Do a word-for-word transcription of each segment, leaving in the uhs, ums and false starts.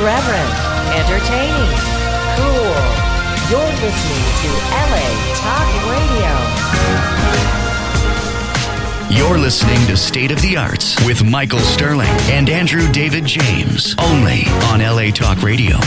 irreverent, entertaining, cool. You're listening to L A Talk Radio. You're listening to State of the Arts with Michael Sterling and Andrew David James, only on L A Talk Radio.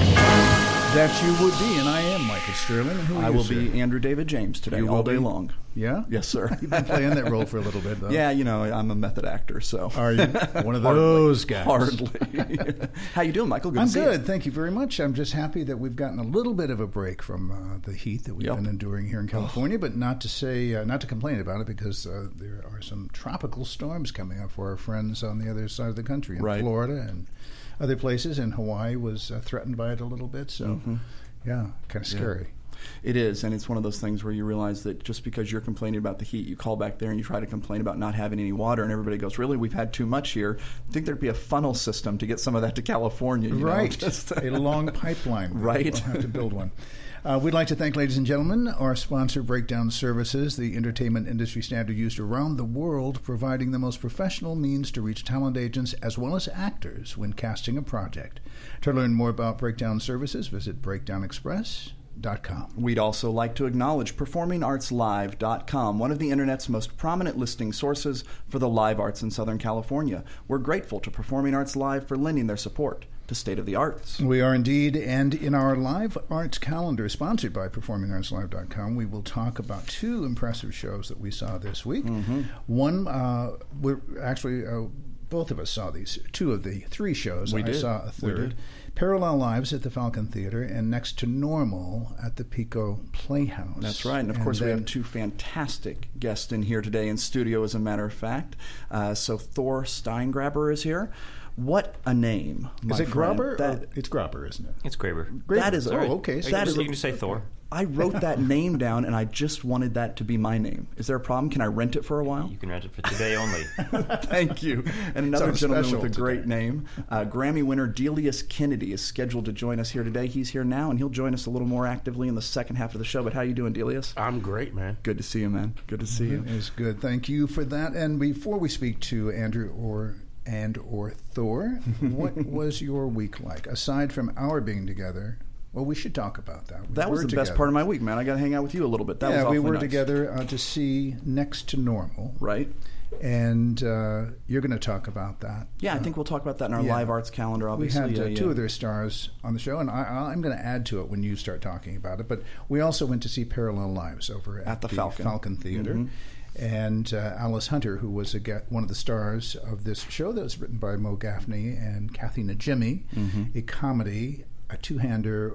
That you would be, and I am Michael Sterling. And who are I you, will sir? be Andrew David James today, You all will day be? long. Yeah? Yes, sir. You've been playing that role for a little bit, though. Yeah, you know, I'm a method actor, so. Are you? One of those guys. Hardly. How you doing, Michael? Good I'm to see good. you. Thank you very much. I'm just happy that we've gotten a little bit of a break from uh, the heat that we've Yep. been enduring here in California, but not to say, uh, not to complain about it, because uh, there are some tropical storms coming up for our friends on the other side of the country, in Right. Florida and other places, and Hawaii was uh, threatened by it a little bit, so Mm-hmm. yeah, kind of scary. It is, and it's one of those things where you realize that just because you're complaining about the heat, you call back there and you try to complain about not having any water, and everybody goes, really, we've had too much here. I think there'd be a funnel system to get some of that to California. You Right. know? Just, a long pipeline. Right. We'll have to build one. Uh, we'd like to thank, ladies and gentlemen, our sponsor, Breakdown Services, the entertainment industry standard used around the world, providing the most professional means to reach talent agents as well as actors when casting a project. To learn more about Breakdown Services, visit breakdown express dot com. We'd also like to acknowledge performing arts live dot com, one of the Internet's most prominent listing sources for the live arts in Southern California. We're grateful to Performing Arts Live for lending their support to State of the Arts. We are indeed, and in our live arts calendar, sponsored by performing arts live dot com, we will talk about two impressive shows that we saw this week. Mm-hmm. One, uh, we're actually, uh, both of us saw these, two of the three shows. We I did. saw a We third. did. Parallel Lives at the Falcon Theater and Next to Normal at the Pico Playhouse. That's right. And, of And course, we then- have two fantastic guests in here today in studio, as a matter of fact. Uh, so Thor Steingraber is here. What a name, my Is it friend. Grabber? That, Or it's Grabber, isn't it? It's Graber. that is Oh, a, okay. So That you, is can, a, you can just say Thor. I wrote that name down, and I just wanted that to be my name. Is there a problem? Can I rent it for a while? You can rent it for today only. Thank you. And another Sounds gentleman special with a great today. name, uh, Grammy winner Delius Kennedy, is scheduled to join us here today. He's here now, and he'll join us a little more actively in the second half of the show. But how you doing, Delius? I'm great, man. Good to see you, man. Good to see you. It is good. Thank you for that. And before we speak to Andrew or and or Thor, what was your week like? Aside from our being together, well, we should talk about that. We That was were the best together. part of my week, man. I got to hang out with you a little bit. That yeah, was we awfully were nice. together uh, to see Next to Normal, Right? and uh, you're going to talk about that. Yeah, I think we'll talk about that in our yeah. live arts calendar, We obviously. had uh, Yeah, two yeah. of their stars on the show, and I, I'm going to add to it when you start talking about it. But we also went to see Parallel Lives over at, At the Falcon. Theater. Mhm. And uh, Alice Hunter, who was a get, one of the stars of this show that was written by Mo Gaffney and Kathy Najimy, Mm-hmm. a comedy, a two-hander,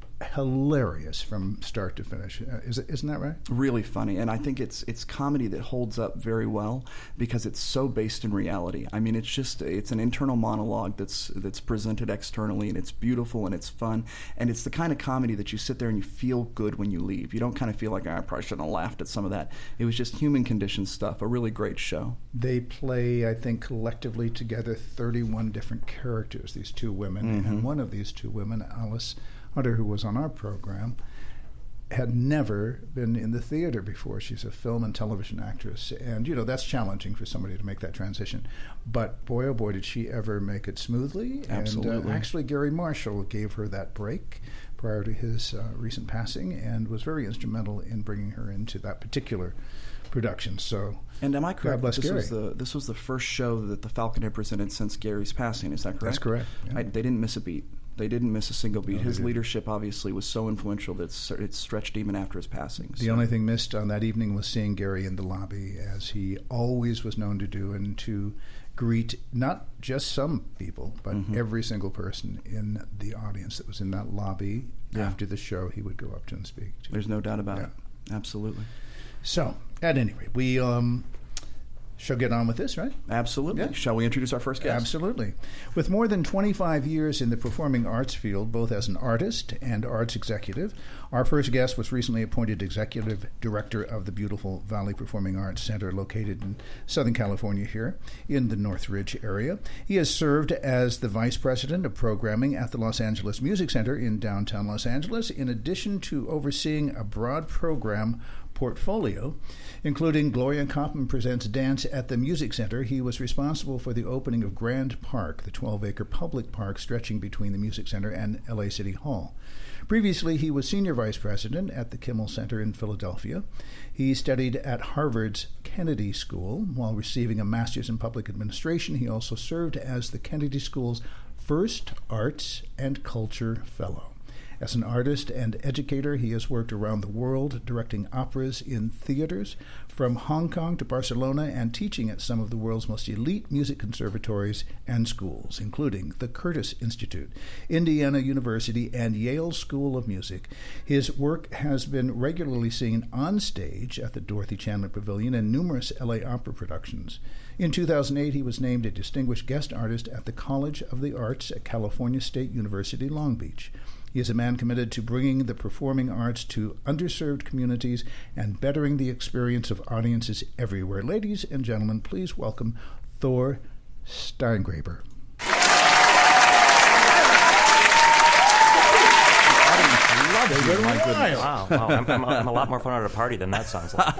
hilarious from start to finish. Uh, is it, isn't that right? Really funny, and I think it's it's comedy that holds up very well because it's so based in reality. I mean, it's just it's an internal monologue that's that's presented externally, and it's beautiful and it's fun, and it's the kind of comedy that you sit there and you feel good when you leave. You don't kind of feel like, oh, I probably shouldn't have laughed at some of that. It was just human condition stuff. A really great show. They play, I think, collectively together thirty-one different characters, these two women. Mm-hmm. And one of these two women, Alice Hunter, who was on our program, had never been in the theater before. She's a film and television actress. And, you know, that's challenging for somebody to make that transition. But boy, oh boy, did she ever make it smoothly. Absolutely. And uh, actually, Gary Marshall gave her that break prior to his uh, recent passing and was very instrumental in bringing her into that particular production. So, And am I correct? God bless that this Gary. was the this was the first show that the Falcon had presented since Gary's passing. Is that correct? That's correct, yeah. I, they didn't miss a beat. They didn't miss a single beat. No, they His didn't. leadership obviously was so influential that it's- it stretched even after his passing. The So- only thing missed on that evening was seeing Gary in the lobby, as he always was known to do, and to greet not just some people, but Mm-hmm. every single person in the audience that was in that lobby. Yeah. After the show, he would go up to and speak to. There's no doubt about Yeah. it. Absolutely. So, at any rate, we um, shall get on with this, right? Absolutely. Yeah. Shall we introduce our first guest? Absolutely. With more than twenty-five years in the performing arts field, both as an artist and arts executive, our first guest was recently appointed executive director of the beautiful Valley Performing Arts Center located in Southern California here in the Northridge area. He has served as the vice president of programming at the Los Angeles Music Center in downtown Los Angeles, in addition to overseeing a broad program portfolio, including Gloria Kaufman Presents Dance at the Music Center. He was responsible for the opening of Grand Park, the twelve-acre public park stretching between the Music Center and L A City Hall. Previously, he was senior vice president at the Kimmel Center in Philadelphia. He studied at Harvard's Kennedy School. While receiving a master's in public administration, he also served as the Kennedy School's first Arts and Culture Fellow. As an artist and educator, he has worked around the world, directing operas in theaters, from Hong Kong to Barcelona, and teaching at some of the world's most elite music conservatories and schools, including the Curtis Institute, Indiana University, and Yale School of Music. His work has been regularly seen on stage at the Dorothy Chandler Pavilion and numerous L A opera productions. In two thousand eight, he was named a distinguished guest artist at the College of the Arts at California State University, Long Beach. He is a man committed to bringing the performing arts to underserved communities and bettering the experience of audiences everywhere. Ladies and gentlemen, please welcome Thor Steingraber. Wow, wow. I'm, I'm, I'm a lot more fun at a party than that sounds like.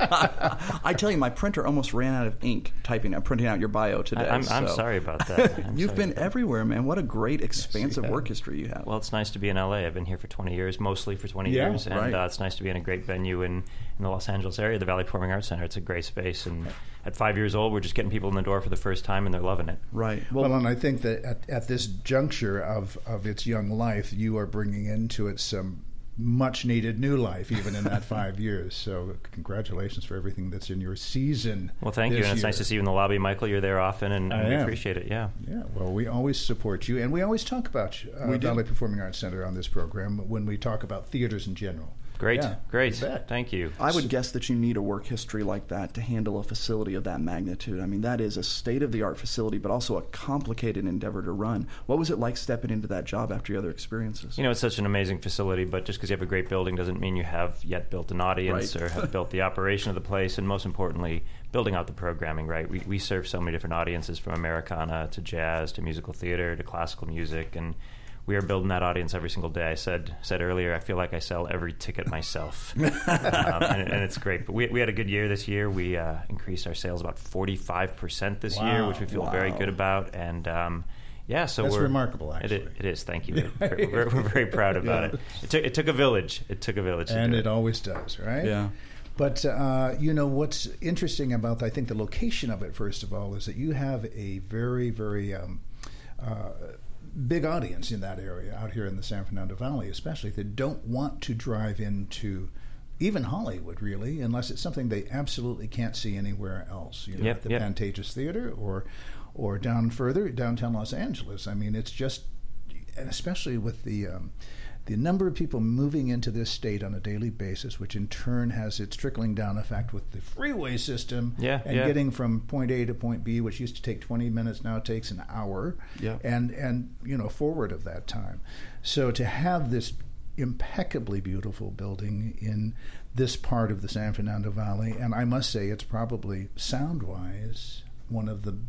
I tell you, my printer almost ran out of ink typing, printing out your bio today. I, I'm, so. I'm sorry about that. I'm You've been about everywhere, man. What a great, expansive Yes, work history you have. Well, it's nice to be in L A. I've been here for twenty years, mostly for twenty Yeah, years, and right. uh, it's nice to be in a great venue in, in the Los Angeles area, the Valley Performing Arts Center. It's a great space, and at five years old, we're just getting people in the door for the first time, and they're loving it. Right. Well, well and I think that at, at this juncture of, of its young life, you are bringing into it some much-needed new life, even in that five years. So congratulations for everything that's in your season. Well, thank you, and it's year. nice to see you in the lobby, Michael. You're there often, and, and we appreciate it, yeah. Yeah, well, we always support you, and we always talk about uh, We do. Valley Performing Arts Center on this program when we talk about theaters in general. Great, Yeah, great. you bet. Thank you. I would guess that you need a work history like that to handle a facility of that magnitude. I mean, that is a state-of-the-art facility, but also a complicated endeavor to run. What was it like stepping into that job after your other experiences? You know, it's such an amazing facility, but just because you have a great building doesn't mean you have yet built an audience Right. or have built the operation of the place, and most importantly, building out the programming, right? We, we serve so many different audiences, from Americana to jazz to musical theater to classical music, and we are building that audience every single day. I said said earlier, I feel like I sell every ticket myself, um, and, and it's great. But we, we had a good year this year. We uh, increased our sales about forty-five percent this Wow. year, which we feel Wow. very good about, and um, yeah, so That's we're remarkable, It, actually. is- it is. Thank you. We're, we're, we're very proud about Yeah. it. It took it took a village. It took a village, to And do it always does, right? Yeah. But, uh, you know, what's interesting about, I think, the location of it, first of all, is that you have a very, very um, uh, big audience in that area out here in the San Fernando Valley, especially, that don't want to drive into even Hollywood, really, unless it's something they absolutely can't see anywhere else. You know, Yep, at the yep. Pantages Theater or or down further, downtown Los Angeles. I mean, it's just, and especially with the um, the number of people moving into this state on a daily basis, which in turn has its trickling down effect with the freeway system, Yeah, and yeah. getting from point A to point B, which used to take twenty minutes, now takes an hour, Yeah. and and you know forward of that time. So to have this impeccably beautiful building in this part of the San Fernando Valley, and I must say it's probably sound-wise one of the,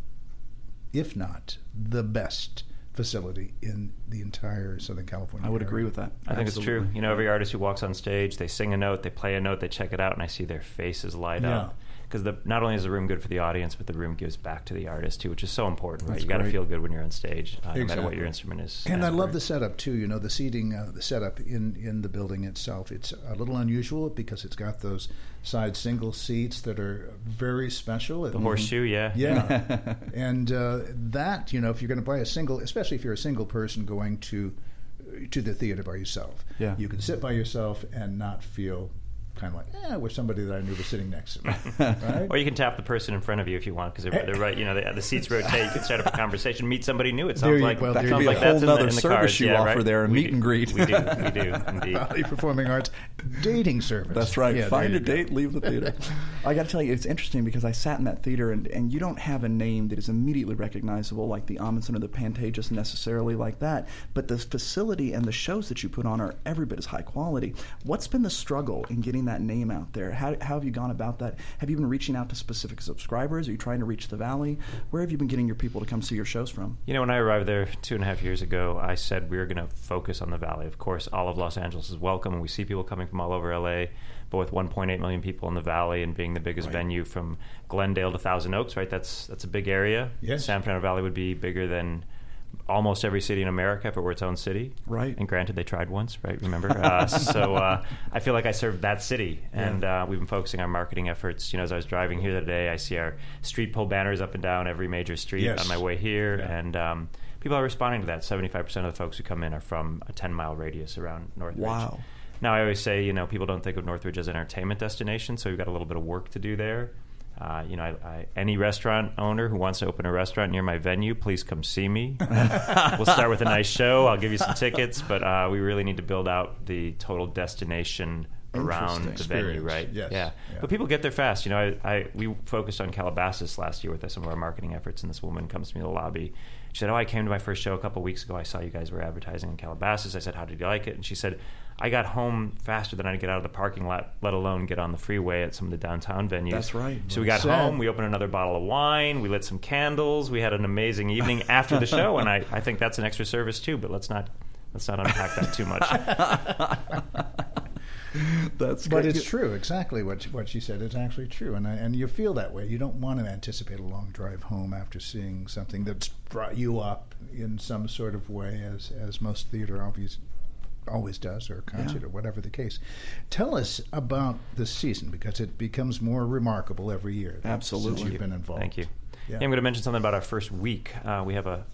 if not the best facility in the entire Southern California I would area. agree with that. I think Absolutely. it's true. You know, every artist who walks on stage, they sing a note, they play a note, they check it out, and I see their faces light Yeah. up. Because not only is the room good for the audience, but the room gives back to the artist too, which is so important. Right? That's You got to great. feel good when you're on stage, uh, no matter what Exactly. your instrument is. And I love the great. setup too. You know, the seating, uh, the setup in, in the building itself. It's a little unusual because it's got those side single seats that are very special. The horseshoe, yeah. Yeah, and uh, that, you know, if you're going to buy a single, especially if you're a single person going to to the theater by yourself, Yeah. you can sit by yourself and not feel kind of like, eh, with somebody that I knew was sitting next to me, right? Or you can tap the person in front of you if you want, because they're, they're right. You know, the, the seats rotate. You can start up a conversation, meet somebody new. It There sounds you like go. it That sounds could be like a that's whole in the, nother in the service cards. you yeah, offer right? there, a We meet do- and greet. We do, we do, indeed. Valley Performing Arts dating service. That's right. Yeah, Find there a you go. date, leave the theater. I got to tell you, it's interesting because I sat in that theater, and, and you don't have a name that is immediately recognizable like the Amundsen or the Pantages necessarily like that, but the facility and the shows that you put on are every bit as high quality. What's been the struggle in getting getting that name out there? How, how have you gone about that? Have you been reaching out to specific subscribers? Are you trying to reach the Valley? Where have you been getting your people to come see your shows from? You know, when I arrived there two and a half years ago, I said we were going to focus on the Valley. Of course, all of Los Angeles is welcome, and we see people coming from all over L A, but with one point eight million people in the Valley and being the biggest Right. venue from Glendale to Thousand Oaks, right? That's that's a big area. Yes. San Fernando Valley would be bigger than almost every city in America if it were its own city. Right. And granted, they tried once, right? Remember? Uh, so uh, I feel like I served that city. And uh, we've been focusing our marketing efforts. You know, as I was driving here today, I see our street pole banners up and down every major street Yes. on my way here. Yeah. And um, people are responding to that. seventy-five percent of the folks who come in are from a ten-mile radius around Northridge. Wow. Now, I always say, you know, people don't think of Northridge as an entertainment destination, so we've got a little bit of work to do there. Uh, you know, I, I, any restaurant owner who wants to open a restaurant near my venue, please come see me. We'll start with a nice show. I'll give you some tickets, but uh, we really need to build out the total destination around Interesting. the venue, Experience. right? Yes. Yeah. Yeah. But people get there fast. You know, I, I we focused on Calabasas last year with some of our marketing efforts, and this woman comes to me in the lobby. She said, "Oh, I came to my first show a couple of weeks ago. I saw you guys were advertising in Calabasas." I said, "How did you like it?" And she said, "I got home faster than I get out of the parking lot, let alone get on the freeway at some of the downtown venues." That's right. So we Well got said. home, we opened another bottle of wine, we lit some candles, we had an amazing evening after the show, and I, I think that's an extra service too, but let's not let's not unpack that too much. That's But great. it's true, exactly what she, what she said is actually true, and I, and you feel that way. You don't want to anticipate a long drive home after seeing something that's brought you up in some sort of way, as as most theater always always does, or concert, Yeah. or whatever the case. Tell us about the season, because it becomes more remarkable every year. Absolutely. since you've been involved. Thank you. Yeah. Yeah, I'm going to mention something about our first week. Uh, we have a,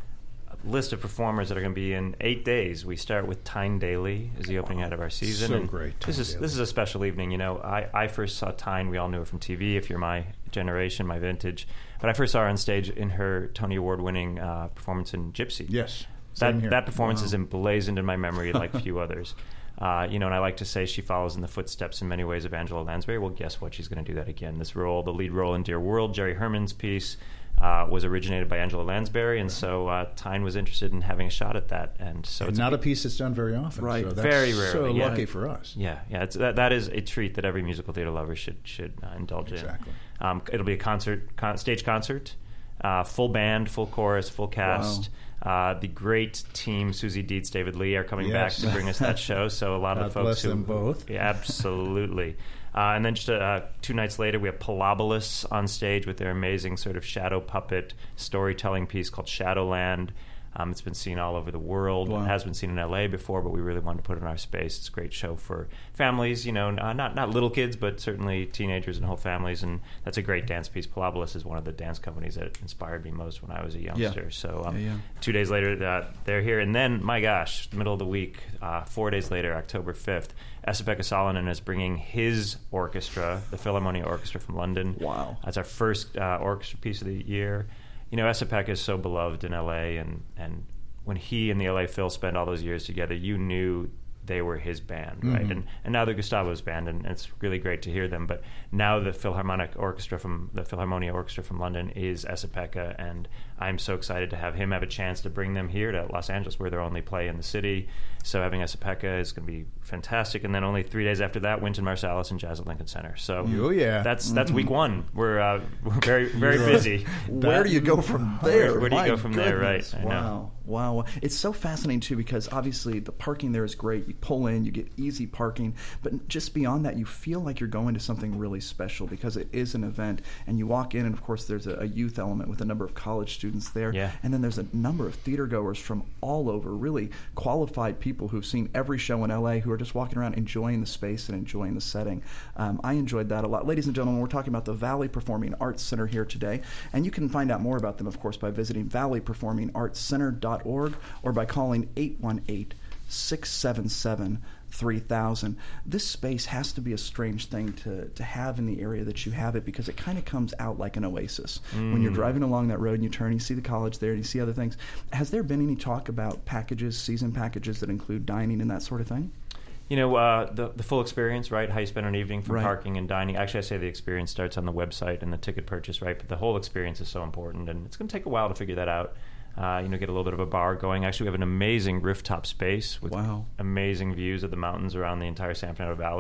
a list of performers that are going to be in eight days. We start with Tyne Daly as the opening night of our season. So and great, This Tyne is Daly. this is a special evening. You know, I, I first saw Tyne. We all knew her from T V. If you're my generation, my vintage, but I first saw her on stage in her Tony Award-winning uh, performance in Gypsy. Yes. Same That here. that performance Wow. is emblazoned in my memory like few others. Uh, you know, and I like to say she follows in the footsteps in many ways of Angela Lansbury. Well, guess what? She's going to do that again. This role, the lead role in Dear World, Jerry Herman's piece, uh, was originated by Angela Lansbury, and so uh, Tyne was interested in having a shot at that. And so And it's not a piece that's done very often. Right. So that's Very so rarely, yeah. lucky for us. Yeah, yeah, it's, that that is a treat that every musical theater lover should should uh, indulge Exactly. in. Um, it'll be a concert, con- stage concert, uh, full band, full chorus, full cast. Uh, the great team, Susie Dietz, David Lee, are coming Yes. back to bring us that show. So a lot of God the folks bless who them both. Yeah, absolutely. Uh, and then just uh, two nights later, we have Palobolus on stage with their amazing sort of shadow puppet storytelling piece called Shadowland. Um, it's been seen all over the world. Wow. It has been seen in L A before, but we really wanted to put it in our space. It's a great show for families, you know, uh, not not little kids, but certainly teenagers and whole families. And that's a great dance piece. Palobolus is one of the dance companies that inspired me most when I was a youngster. So um, Yeah, yeah. two days later, uh, they're here. And then, my gosh, middle of the week, uh, four days later, October fifth, Esa-Pekka Salonen is bringing his orchestra, the Philharmonia Orchestra from London. Wow. That's our first uh, orchestra piece of the year. You know, Esa-Pekka is so beloved in L A, and, and when he and the L A Phil spent all those years together, you knew they were his band, right? Mm-hmm. And and now they're Gustavo's band, and it's really great to hear them. But now the Philharmonic Orchestra from the Philharmonia Orchestra from London is Esa-Pekka, and I'm so excited to have him have a chance to bring them here to Los Angeles, where they're only play in the city. So having Esa-Pekka is going to be fantastic. And then only three days after that, Wynton Marsalis and Jazz at Lincoln Center. So Oh, yeah. that's that's week one. We're uh, we're very very busy. Where do you go from there? Where do you My go from there, right? goodness. I know. Wow. Wow. It's so fascinating, too, because obviously the parking there is great. You pull in, you get easy parking. But just beyond that, you feel like you're going to something really special because it is an event. And you walk in, and, of course, there's a, a youth element with a number of college students there. Yeah. And then there's a number of theater goers from all over, really qualified people who've seen every show in L A who are just walking around enjoying the space and enjoying the setting. Um, I enjoyed that a lot. Ladies and gentlemen, we're talking about the Valley Performing Arts Center here today. And you can find out more about them, of course, by visiting valley performing arts center dot org or by calling eight one eight, six seven seven, three thousand. This space has to be a strange thing to, to have in the area that you have it because it kind of comes out like an oasis. Mm. When you're driving along that road and you turn, you see the college there and you see other things. Has there been any talk about packages, season packages that include dining and that sort of thing? You know, uh, the the full experience, right? How you spend an evening from Right. parking and dining. Actually, I say the experience starts on the website and the ticket purchase, right? But the whole experience is so important, and it's going to take a while to figure that out. Uh, you know, get a little bit of a bar going. Actually, we have an amazing rooftop space with Wow. amazing views of the mountains around the entire San Fernando Valley.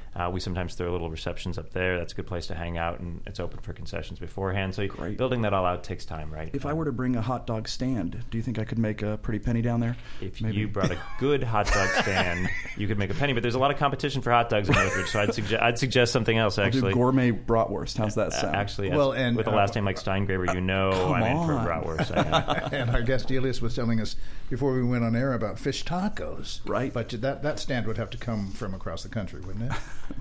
Uh, we sometimes throw little receptions up there. That's a good place to hang out, and it's open for concessions beforehand. So Great. building that all out takes time, right? If I were to bring a hot dog stand, do you think I could make a pretty penny down there? If Maybe. you brought a good hot dog stand, you could make a penny. But there's a lot of competition for hot dogs in Northridge, so I'd suggest I'd suggest something else. I'll Actually, do gourmet bratwurst. How's that sound? Uh, actually, Well, as- and, with a uh, last name like Steingraber, you know come I'm in for a on. bratwurst. I know. And our guest Elias was telling us before we went on air about fish tacos. Right. But that, that stand would have to come from across the country, wouldn't it?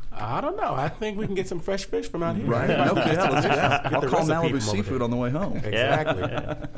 I don't know. I think we can get some fresh fish from out here. Right? Everybody Okay, gets yeah, let's do delicious. that. Get I'll the call recipe Malibu from over Seafood there. on the way home. Exactly.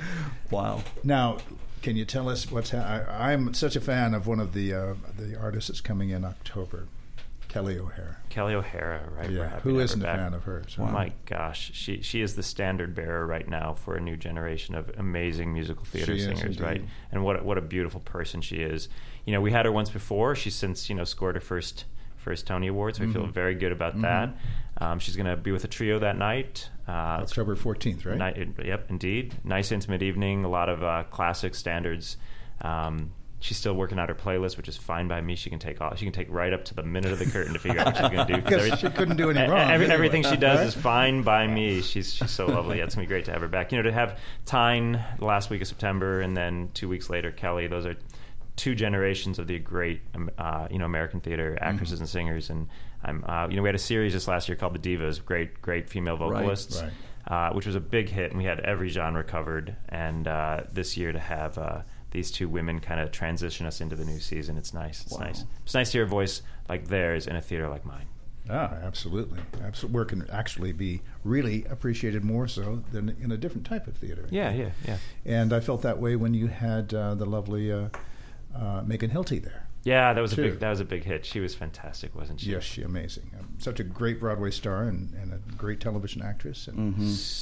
Wow. Now, can you tell us what's ha- I, I'm such a fan of one of the uh, the artists that's coming in October, Kelly O'Hara. Kelly O'Hara, right? We're Yeah, happy who to have isn't her a back. fan of hers? Oh my gosh, she she is the standard bearer right now for a new generation of amazing musical theater She is singers, right? indeed. And what a- what a beautiful person she is. You know, we had her once before. She's since you know scored her first first Tony Award, so we feel very good about that. Um, she's going to be with a trio that night. Uh, it's October fourteenth, right? Ni- yep, indeed. Nice intimate evening. A lot of uh, classic standards. Um, she's still working out her playlist, which is fine by me. She can take all. She can take right up to the minute of the curtain to figure out what she's going to do. Because she couldn't do any E- wrong. every- anyway, everything she does right? is fine by me. She's she's so lovely. Yeah, it's gonna be great to have her back. You know, to have Tyne the last week of September, and then two weeks later Kelly. Those are two generations of the great, um, uh, you know, American theater actresses and singers. And I'm, uh, you know, we had a series this last year called The Divas, great great female vocalists, right. Uh, which was a big hit, and we had every genre covered. And uh, this year to have uh, these two women kind of transition us into the new season, it's nice. It's Wow. nice. It's nice to hear a voice like theirs in a theater like mine. Ah, absolutely. Absolutely. Work can actually be really appreciated more so than in a different type of theater. Yeah, yeah, yeah. And I felt that way when you had uh, the lovely uh, uh, Megan Hilty there. Yeah, that was a Too. big that was a big hit. She was fantastic, wasn't she? Yes, she amazing. Um, such a great Broadway star and, and a great television actress. And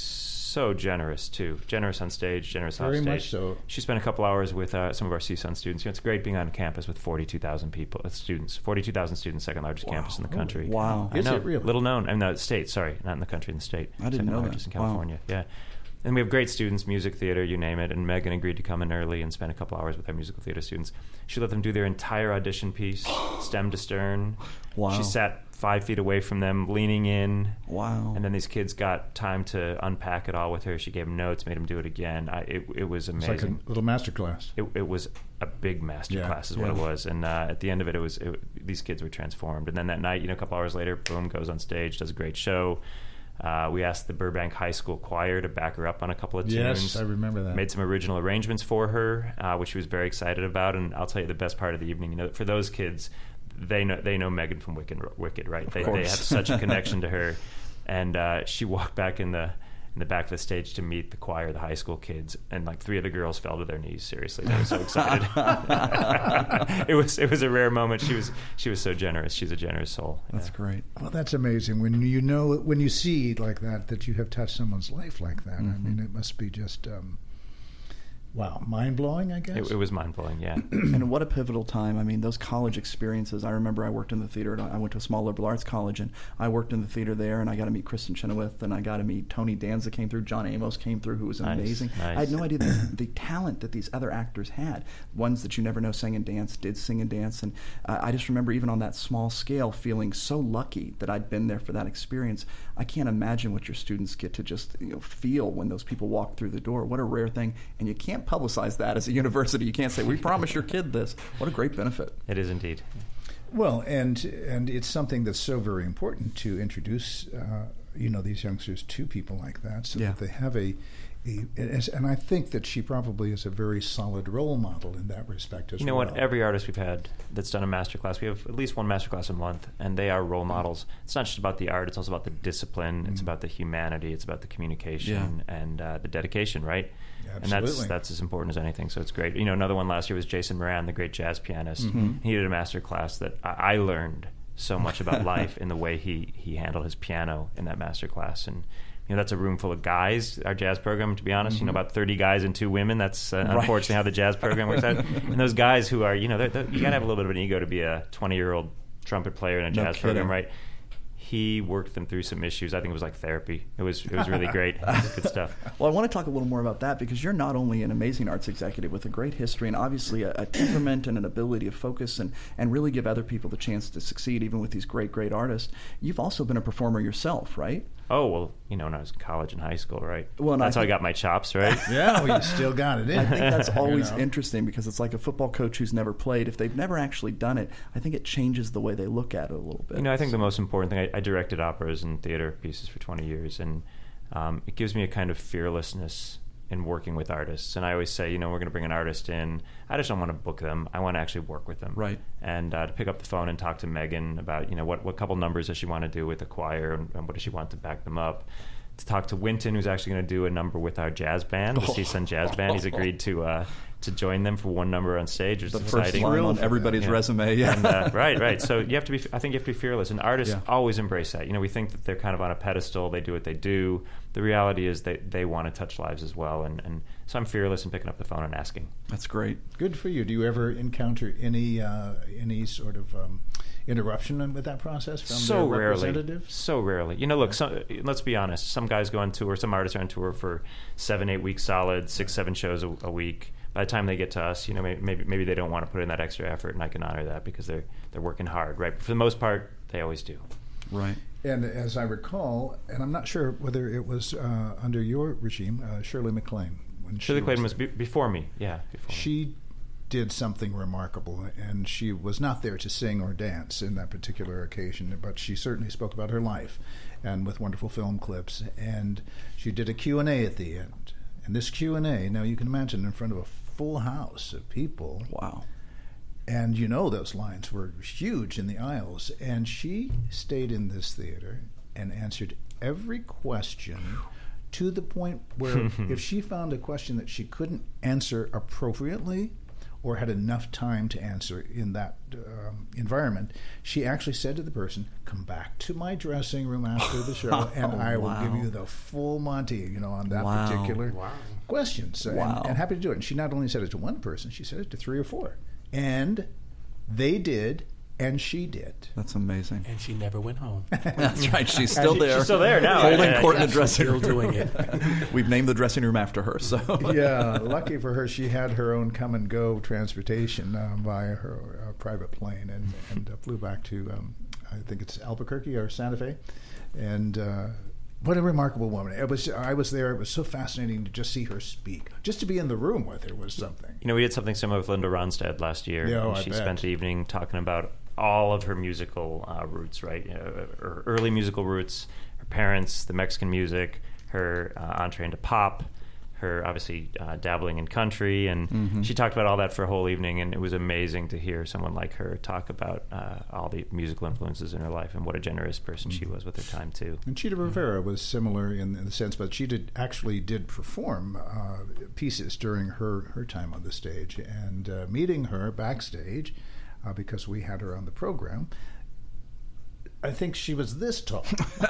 So generous too. Generous on stage, generous Very off stage. much so. She spent a couple hours with uh, some of our C S U N students. You know, it's great being on campus with forty-two thousand people, uh, students. forty-two thousand students, second largest campus in the country. Wow. I Is know. it really? Little known. I'm the state. Sorry, not in the country, in the state. I didn't second know that. largest in Wow. California. Yeah. And we have great students, music, theater, you name it. And Megan agreed to come in early and spend a couple hours with our musical theater students. She let them do their entire audition piece, stem to stern. Wow. She sat five feet away from them, leaning in. Wow. And then these kids got time to unpack it all with her. She gave them notes, made them do it again. I, it, it was it's amazing. like a little master class. It, it was a big master Yeah. class, is what Yeah. it was. And uh, at the end of it, it was it, these kids were transformed. And then that night, you know, a couple hours later, boom, goes on stage, does a great show. Uh, we asked the Burbank High School choir to back her up on a couple of Yes, tunes. I remember that. Made some original arrangements for her, uh, which she was very excited about. And I'll tell you the best part of the evening. You know, for those kids, they know they know Megan from Wicked, Wicked, right? They, they course. have such a connection to her. And uh, she walked back in the in the back of the stage to meet the choir, the high school kids, and like three of the girls fell to their knees. Seriously, they were so excited. it was it was a rare moment. She was she was so generous. She's a generous soul. That's Yeah. great. Well, that's amazing. When you know, when you see like that, that you have touched someone's life like that. I mean, it must be just, um, wow, mind-blowing, I guess. It, it was mind blowing. Yeah. And what a pivotal time. I mean, those college experiences. I remember I worked in the theater. I went to a small liberal arts college, and I worked in the theater there, and I got to meet Kristen Chenoweth, and I got to meet Tony Danza came through, John Amos came through, who was Nice, amazing. nice. I had no idea the, the talent that these other actors had. Ones that you never know sang and dance, did sing and dance. And uh, I just remember even on that small scale feeling so lucky that I'd been there for that experience. I can't imagine what your students get to just you know, feel when those people walk through the door. What a rare thing. And you can't publicize that as a university. You can't say, we promise your kid this. What a great benefit. It is indeed. Well, and and it's something that's so very important to introduce, uh, you know, these youngsters to people like that, so Yeah. that they have a, a, and I think that she probably is a very solid role model in that respect as You know well. what? Every artist we've had that's done a master class, we have at least one master class a month, and they are role models. It's not just about the art; it's also about the discipline. It's about the humanity. It's about the communication and uh, the dedication, right? And that's Absolutely. that's as important as anything. So it's great. You know, another one last year was Jason Moran, the great jazz pianist. He did a master class that I, I learned so much about life in the way he he handled his piano in that master class. And you know, that's a room full of guys. Our jazz program, to be honest, you know, about thirty guys and two women. That's uh, unfortunately how the jazz program works out. And those guys who are, you know, they're, they're, you got to have a little bit of an ego to be a twenty-year-old trumpet player in a No jazz kidding. program, right? he worked them through some issues. I think it was like therapy. It was it was really great. It was good stuff. Well, I want to talk a little more about that because you're not only an amazing arts executive with a great history and obviously a, a temperament and an ability to focus and, and really give other people the chance to succeed, even with these great, great artists. You've also been a performer yourself, right? Oh, well, you know, when I was in college and high school, right? Well, that's I how I think, got my chops, right? Yeah, well, you still got it in. I think that's always You know? interesting because it's like a football coach who's never played. If they've never actually done it, I think it changes the way they look at it a little bit. You know, I think the most important thing, I, I directed operas and theater pieces for twenty years, and um, it gives me a kind of fearlessness in working with artists. And I always say, you know, we're going to bring an artist in. I just don't want to book them. I want to actually work with them. Right. And uh, to pick up the phone and talk to Megan about, you know, what, what couple numbers does she want to do with the choir and, and what does she want to back them up. To talk to Winton, who's actually going to do a number with our jazz band, the Seasun Jazz Band. He's agreed to uh, to join them for one number on stage, which the is first exciting. line on everybody's Yeah. resume. Yeah. And, uh, right, right. So you have to be. I think you have to be fearless, and artists Yeah. always embrace that. You know, we think that they're kind of on a pedestal. They do what they do. The reality is they they want to touch lives as well, and, and so I'm fearless in picking up the phone and asking. That's great. Good for you. Do you ever encounter any uh, any sort of um, interruption with that process from So their rarely, representatives? so rarely. You know, look. Some, let's be honest. Some guys go on tour. Some artists are on tour for seven, eight weeks solid, six, seven shows a, a week. By the time they get to us, you know, maybe, maybe maybe they don't want to put in that extra effort, and I can honor that because they're they're working hard, right? But for the most part, they always do. Right. And as I recall, and I'm not sure whether it was uh, under your regime, uh, Shirley MacLaine. When Shirley she MacLaine was there. be- before me, yeah. Before me. She did something remarkable, and she was not there to sing or dance in that particular occasion, but she certainly spoke about her life, and with wonderful film clips. And she did a Q and A at the end. And this Q and A, now you can imagine in front of a full house of people. Wow. And you know those lines were huge in the aisles. And she stayed in this theater and answered every question to the point where if she found a question that she couldn't answer appropriately or had enough time to answer in that um, environment, she actually said to the person, come back to my dressing room after the show and I will Wow. give you the full Monty, you know, on that Wow. particular Wow. question. So, Wow. and, and happy to do it. And she not only said it to one person, she said it to three or four. And they did, and she did. That's amazing. And she never went home. That's right. She's still there. She's still there now. Holding Yeah, court in yeah. the dressing Still room. doing it. We've named the dressing room after her. So Yeah, lucky for her, she had her own come and go transportation um, via her uh, private plane and, and uh, flew back to, um, I think it's Albuquerque or Santa Fe. And uh, what a remarkable woman. It was. I was there. It was so fascinating to just see her speak. Just to be in the room with her was something. You know, we did something similar with Linda Ronstadt last year. Yeah, oh, and I she bet. spent the evening talking about all of her musical uh, roots, right? You know, her early musical roots, her parents, the Mexican music, her uh, entree into pop, her obviously uh, dabbling in country, and Mm-hmm. she talked about all that for a whole evening, and it was amazing to hear someone like her talk about uh, all the musical influences in her life and what a generous person she was with her time too. And Chita Rivera was similar in, in the sense, but she did actually did perform uh, pieces during her, her time on the stage. And uh, meeting her backstage, uh, because we had her on the program, I think she was this tall.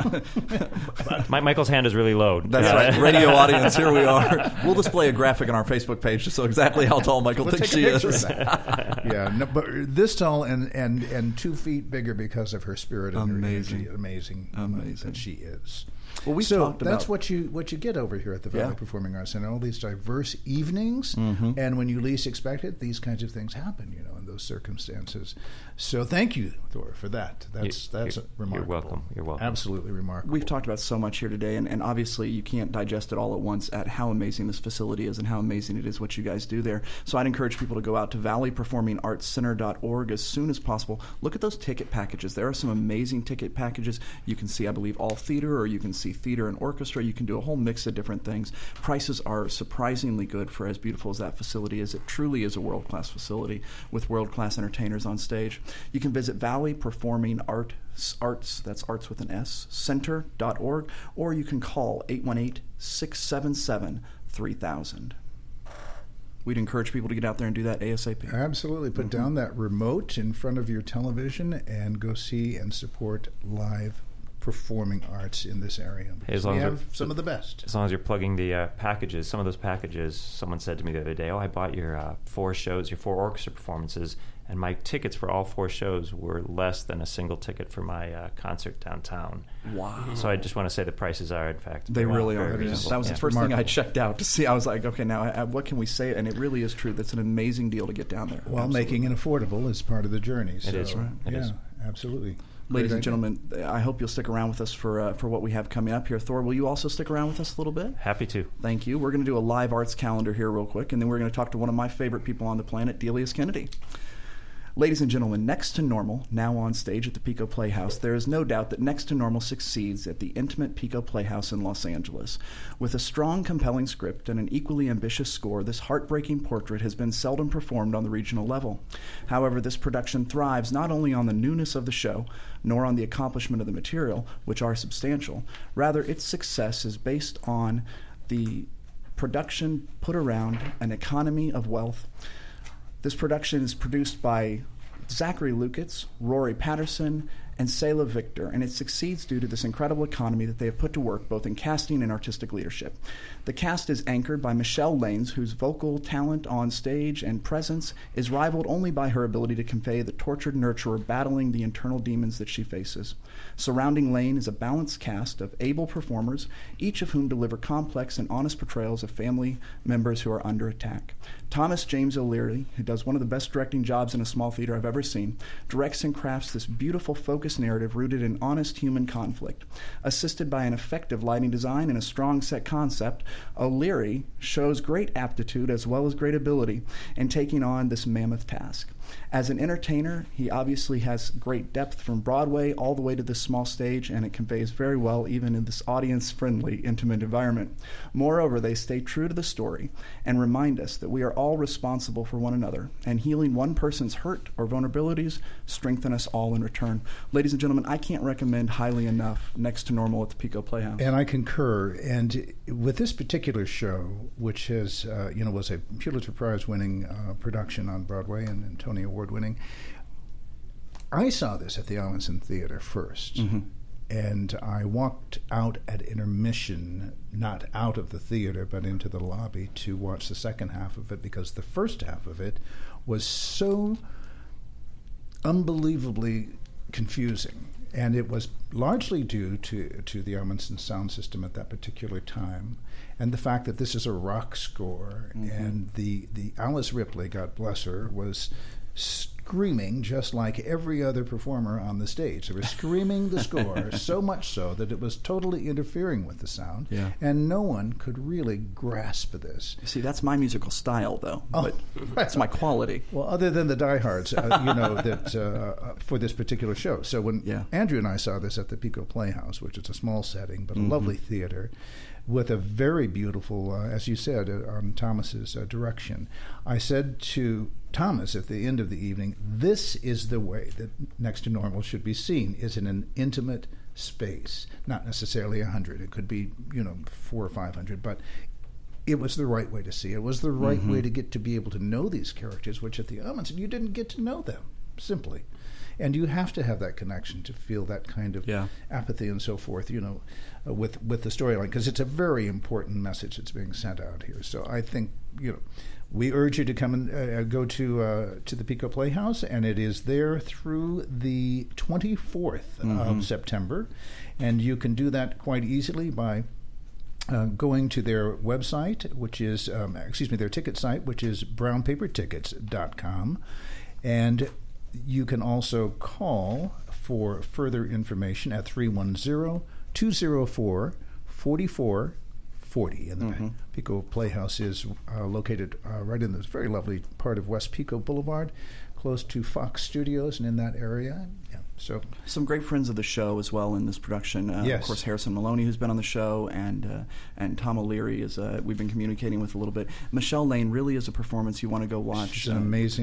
My, Michael's hand is really low. that's Uh, right. Radio audience, here we are. We'll display a graphic on our Facebook page to show exactly how tall Michael We'll thinks take she a picture is. of that. Yeah, no, but this tall and, and, and two feet bigger because of her spirit and Amazing. her energy. Amazing, Amazing. that she is. Well, we so talked that's about what you what you get over here at the Valley Yeah. Performing Arts Center. All these diverse evenings, Mm-hmm. and when you least expect it, these kinds of things happen. You know, in those circumstances. So thank you, Thor, for that. That's You- that's you're- remarkable. you're welcome. You're welcome. Absolutely remarkable. We've talked about so much here today, and, and obviously you can't digest it all at once at how amazing this facility is and how amazing it is what you guys do there. So I'd encourage people to go out to valley performing arts center dot org as soon as possible. Look at those ticket packages. There are some amazing ticket packages. You can see, I believe, all theater, or you can see theater and orchestra. You can do a whole mix of different things. Prices are surprisingly good for as beautiful as that facility is. It truly is a world-class facility with world-class entertainers on stage. You can visit Valley Performing Art Arts, that's arts with an S, center dot org, or you can call eight one eight, six seven seven, three thousand. We'd encourage people to get out there and do that ASAP. Absolutely. Put down that remote in front of your television and go see and support live performing arts in this area. Hey, as long we as have we're- some of the best. As long as you're plugging the uh, packages, some of those packages, someone said to me the other day, oh, I bought your uh, four shows, your four orchestra performances, and my tickets for all four shows were less than a single ticket for my uh, concert downtown. Wow. So I just want to say the prices are, in fact, They really very are. reasonable. That was Yeah. the first thing I Remarkable. checked out to see. I was like, okay, now I, what can we say? And it really is true. That's an amazing deal to get down there. While Absolutely. making it affordable is part of the journey. So, It is, right. It yeah, is. absolutely. Ladies Great and idea. gentlemen, I hope you'll stick around with us for uh, for what we have coming up here. Thor, will you also stick around with us a little bit? Happy to. Thank you. We're going to do a live arts calendar here real quick, and then we're going to talk to one of my favorite people on the planet, Delius Kennedy. Ladies and gentlemen, Next to Normal, now on stage at the Pico Playhouse, there is no doubt that Next to Normal succeeds at the intimate Pico Playhouse in Los Angeles. With a strong, compelling script and an equally ambitious score, this heartbreaking portrait has been seldom performed on the regional level. However, this production thrives not only on the newness of the show, nor on the accomplishment of the material, which are substantial. Rather, its success is based on the production put around an economy of wealth. This production is produced by Zachary Lukitz, Rory Patterson, and Selah Victor, and it succeeds due to this incredible economy that they have put to work both in casting and artistic leadership. The cast is anchored by Michelle Lanes, whose vocal talent on stage and presence is rivaled only by her ability to convey the tortured nurturer battling the internal demons that she faces. Surrounding Lane is a balanced cast of able performers, each of whom deliver complex and honest portrayals of family members who are under attack. Thomas James O'Leary, who does one of the best directing jobs in a small theater I've ever seen, directs and crafts this beautiful focused narrative rooted in honest human conflict. Assisted by an effective lighting design and a strong set concept, O'Leary shows great aptitude as well as great ability in taking on this mammoth task. As an entertainer, he obviously has great depth from Broadway all the way to this small stage, and it conveys very well even in this audience-friendly, intimate environment. Moreover, they stay true to the story and remind us that we are all responsible for one another, and healing one person's hurt or vulnerabilities strengthen us all in return. Ladies and gentlemen, I can't recommend highly enough Next to Normal at the Pico Playhouse. And I concur. And with this particular show, which has, uh, you know, was a Pulitzer Prize-winning uh, production on Broadway and, and Tony Award-winning, I saw this at the Ahmanson Theater first. Mm-hmm. And I walked out at intermission, not out of the theater, but into the lobby to watch the second half of it, because the first half of it was so unbelievably confusing. And it was largely due to, to the Ahmanson sound system at that particular time, and the fact that this is a rock score, mm-hmm. and the, the Alice Ripley, God bless her, was screaming just like every other performer on the stage. They were screaming the score, so much so that it was totally interfering with the sound, yeah. and no one could really grasp this. See, that's my musical style, though, Oh. but that's my quality. Well, other than the diehards, uh, you know, that uh, for this particular show. So when Yeah. Andrew and I saw this at the Pico Playhouse, which is a small setting but a Mm-hmm. lovely theater, with a very beautiful, uh, as you said, uh, on Thomas's uh, direction, I said to Thomas at the end of the evening, this is the way that Next to Normal should be seen, is in an intimate space, not necessarily a hundred. It could be, you know, four or five hundred, but it was the right way to see it. It was the right Mm-hmm. way to get to be able to know these characters, which at the Ahmanson you didn't get to know them, simply. And you have to have that connection to feel that kind of Yeah. apathy and so forth, you know, uh, with with the storyline, because it's a very important message that's being sent out here. So I think, you know, we urge you to come and uh, go to uh, to the Pico Playhouse, and it is there through the twenty-fourth Mm-hmm. of September, and you can do that quite easily by Uh, going to their website, which is, um, excuse me, their ticket site, which is brown paper tickets dot com. And you can also call for further information at three one zero, two zero four, four four four zero. And the Mm-hmm. Pico Playhouse is uh, located uh, right in this very lovely part of West Pico Boulevard, close to Fox Studios and in that area. Yeah. So Some great friends of the show as well in this production. Uh, Yes. Of course, Harrison Maloney, who's been on the show, and uh, and Tom O'Leary is uh, we've been communicating with a little bit. Michelle Lane really is a performance you want to go watch. she's an Uh, amazing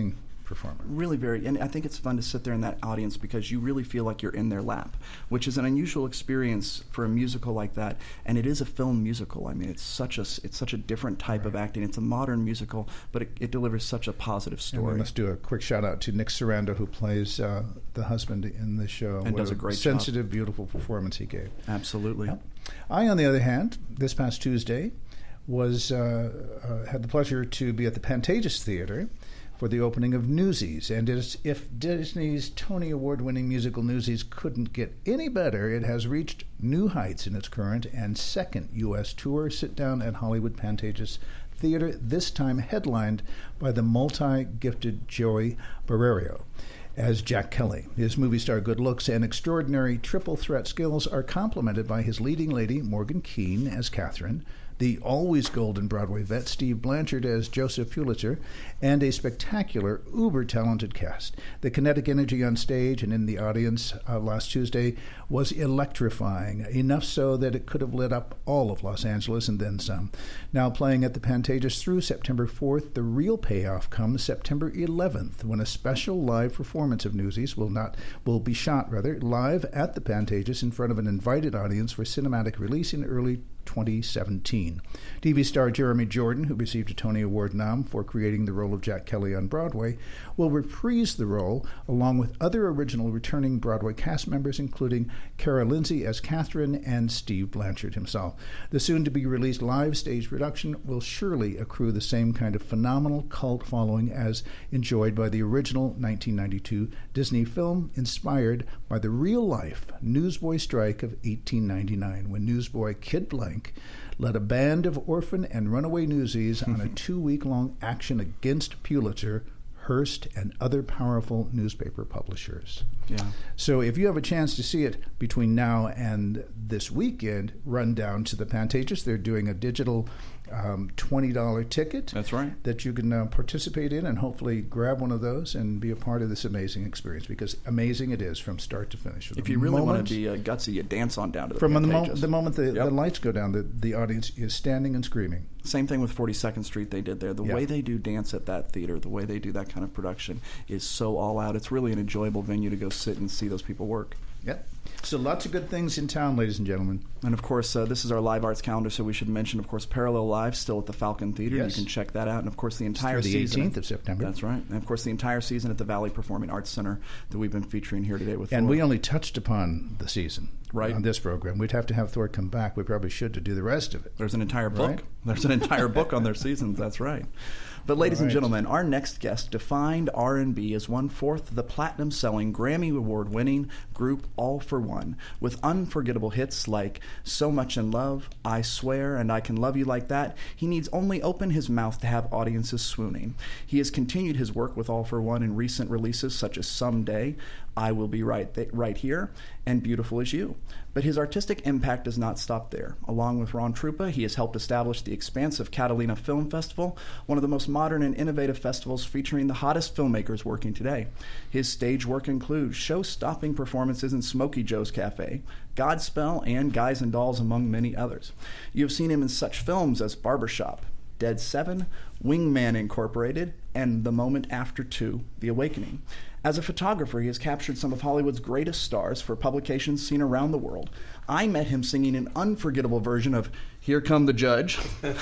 performer. Really very, and I think it's fun to sit there in that audience because you really feel like you're in their lap, which is an unusual experience for a musical like that. And it is a film musical. I mean, it's such a it's such a different type right. of acting. It's a modern musical, but it, it delivers such a positive story. And we must do a quick shout out to Nick Sarando, who plays uh, the husband in the show. And what does a great sensitive, job. beautiful performance he gave. Absolutely. Yep. I, on the other hand, this past Tuesday, was uh, uh, had the pleasure to be at the Pantages Theater for the opening of Newsies. And as if Disney's Tony Award-winning musical Newsies couldn't get any better, it has reached new heights in its current and second U S tour. Sit down at Hollywood Pantages Theater, this time headlined by the multi-gifted Joey Barreiro as Jack Kelly. His movie star good looks and extraordinary triple threat skills are complemented by his leading lady, Morgan Keane, as Catherine, the always golden Broadway vet Steve Blanchard as Joseph Pulitzer, and a spectacular, uber-talented cast. The kinetic energy on stage and in the audience uh, last Tuesday was electrifying, enough so that it could have lit up all of Los Angeles and then some. Now playing at the Pantages through September fourth, the real payoff comes September eleventh, when a special live performance of Newsies will not will be shot rather live at the Pantages in front of an invited audience for cinematic release in early twenty seventeen. T V star Jeremy Jordan, who received a Tony Award nom for creating the role of Jack Kelly on Broadway, will reprise the role along with other original returning Broadway cast members, including Cara Lindsay as Catherine and Steve Blanchard himself. The soon-to-be-released live stage production will surely accrue the same kind of phenomenal cult following as enjoyed by the original nineteen ninety-two Disney film, inspired by the real-life newsboy strike of eighteen ninety-nine, when newsboy Kid Blank led a band of orphan and runaway newsies on a two-week-long action against Pulitzer, Hearst, and other powerful newspaper publishers. Yeah. So if you have a chance to see it between now and this weekend, run down to the Pantages. They're doing a digital um, twenty dollars ticket. That's right. That you can uh, participate in and hopefully grab one of those and be a part of this amazing experience, because amazing it is from start to finish. If you really want to be uh, gutsy, you dance on down to the From the, mo- Pantages. the moment the, Yep. the lights go down, the, the audience is standing and screaming. Same thing with forty-second Street they did there. The Yeah. way they do dance at that theater, the way they do that kind of production is so all out. It's really an enjoyable venue to go sit and see those people work. Yep. So lots of good things in town, ladies and gentlemen. And, of course, uh, this is our live arts calendar, so we should mention, of course, Parallel Live still at the Falcon Theater. Yes. You can check that out. And, of course, the entire Through the season. eighteenth of September. That's right. And, of course, the entire season at the Valley Performing Arts Center that we've been featuring here today with And Thor. we only touched upon the season Right. on this program. We'd have to have Thor come back. We probably should to do the rest of it. There's an entire book. Right. There's an entire book on their seasons. That's right. But, ladies and Right. gentlemen, our next guest defined R and B as one-fourth the platinum-selling, Grammy Award-winning group All for One, with unforgettable hits like So Much in Love, I Swear, and I Can Love You Like That. He needs only open his mouth to have audiences swooning. He has continued his work with All for One in recent releases such as Someday, I Will Be Right th- Right Here, and Beautiful As You. But his artistic impact does not stop there. Along with Ron Truppa, he has helped establish the expansive Catalina Film Festival, one of the most modern and innovative festivals featuring the hottest filmmakers working today. His stage work includes show-stopping performances in Smokey Joe's Cafe, Godspell, and Guys and Dolls, among many others. You have seen him in such films as Barbershop, Dead Seven, Wingman Incorporated, and The Moment After Two, The Awakening. As a photographer, he has captured some of Hollywood's greatest stars for publications seen around the world. I met him singing an unforgettable version of Here Come the Judge.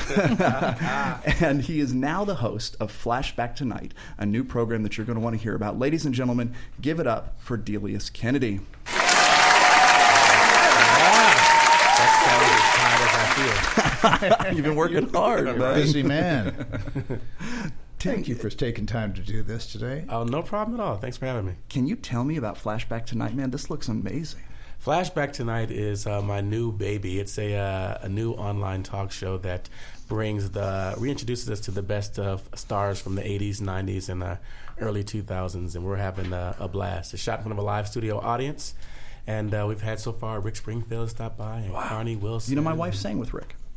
And he is now the host of Flashback Tonight, a new program that you're going to want to hear about. Ladies and gentlemen, give it up for Delius Kennedy. You've been working hard, man. Busy man. Thank you for taking time to do this today. Oh, no problem at all. Thanks for having me. Can you tell me about Flashback Tonight, man? This looks amazing. Flashback Tonight is uh, my new baby. It's a uh, a new online talk show that brings the reintroduces us to the best of stars from the eighties, nineties, and the early two thousands, and we're having a, a blast. It's shot in front of a live studio audience, and uh, we've had so far Rick Springfield stop by and Wow. Carney Wilson. You know, my wife sang with Rick.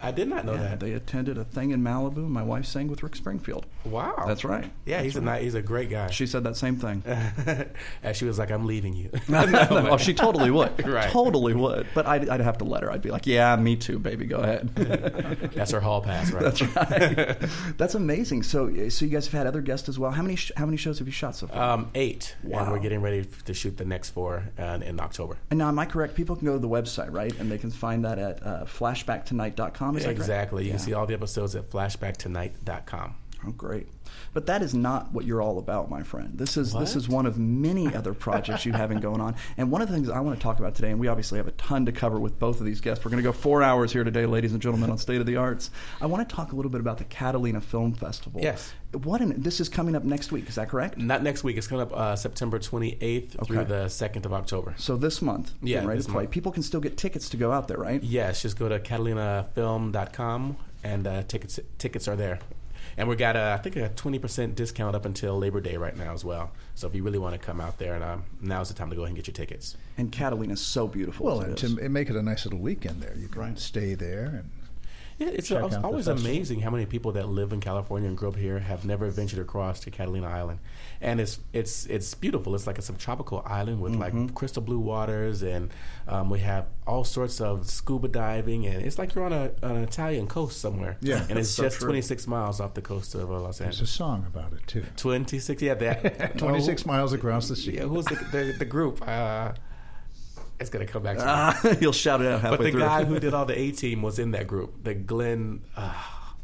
I did not know Yeah, that. they attended a thing in Malibu. My wife sang with Rick Springfield. Wow. That's right. Yeah, That's he's right. a ni- he's a great guy. She said that same thing. And she was like, "I'm leaving you." Oh, she totally would. Right. Totally would. But I'd, I'd have to let her. I'd be like, yeah, me too, baby. Go ahead. That's her hall pass, right? That's right. That's amazing. So, so you guys have had other guests as well. How many sh- how many shows have you shot so far? Um, eight. Wow. And we're getting ready f- to shoot the next four uh, in October. And now, am I correct? People can go to the website, right? And they can find that at uh, flashback tonight dot com. Is that correct? Exactly. You Yeah. can see all the episodes at flashback tonight dot com. Oh, great. But that is not what you're all about, my friend. This is What? this is one of many other projects you have going on. And one of the things I want to talk about today, and we obviously have a ton to cover with both of these guests. We're going to go four hours here today, ladies and gentlemen, on State of the Arts. I want to talk a little bit about the Catalina Film Festival. Yes. What an, this is coming up next week, is that correct? Not next week. It's coming up uh, September twenty-eighth Okay. through the second of October. So this month, Yeah, getting ready this to play. month. People can still get tickets to go out there, right? Yes, just go to catalina film dot com and uh, tickets tickets are there. And we got, a, I think, a twenty percent discount up until Labor Day right now as well. So if you really want to come out there, and um, now's the time to go ahead and get your tickets. And Catalina's so beautiful. Well, as and it is. to make it a nice little weekend there, you can Right. stay there and Yeah, it's Check al- out the always festival. amazing how many people that live in California and grew up here have never ventured across to Catalina Island, and it's it's it's beautiful. It's like a subtropical island with Mm-hmm. like crystal blue waters, and um, we have all sorts of scuba diving, and it's like you're on a, an Italian coast somewhere. Yeah, and that's it's so just true. twenty-six miles off the coast of uh, Los there's a Angeles. song about it too. twenty-six, yeah, that twenty-six oh, miles across the sea. Yeah, who's the the, the group? Uh, it's gonna come back to me. Ah, he'll shout it out halfway But the through. guy who did all the A Team was in that group. The Glenn. Uh,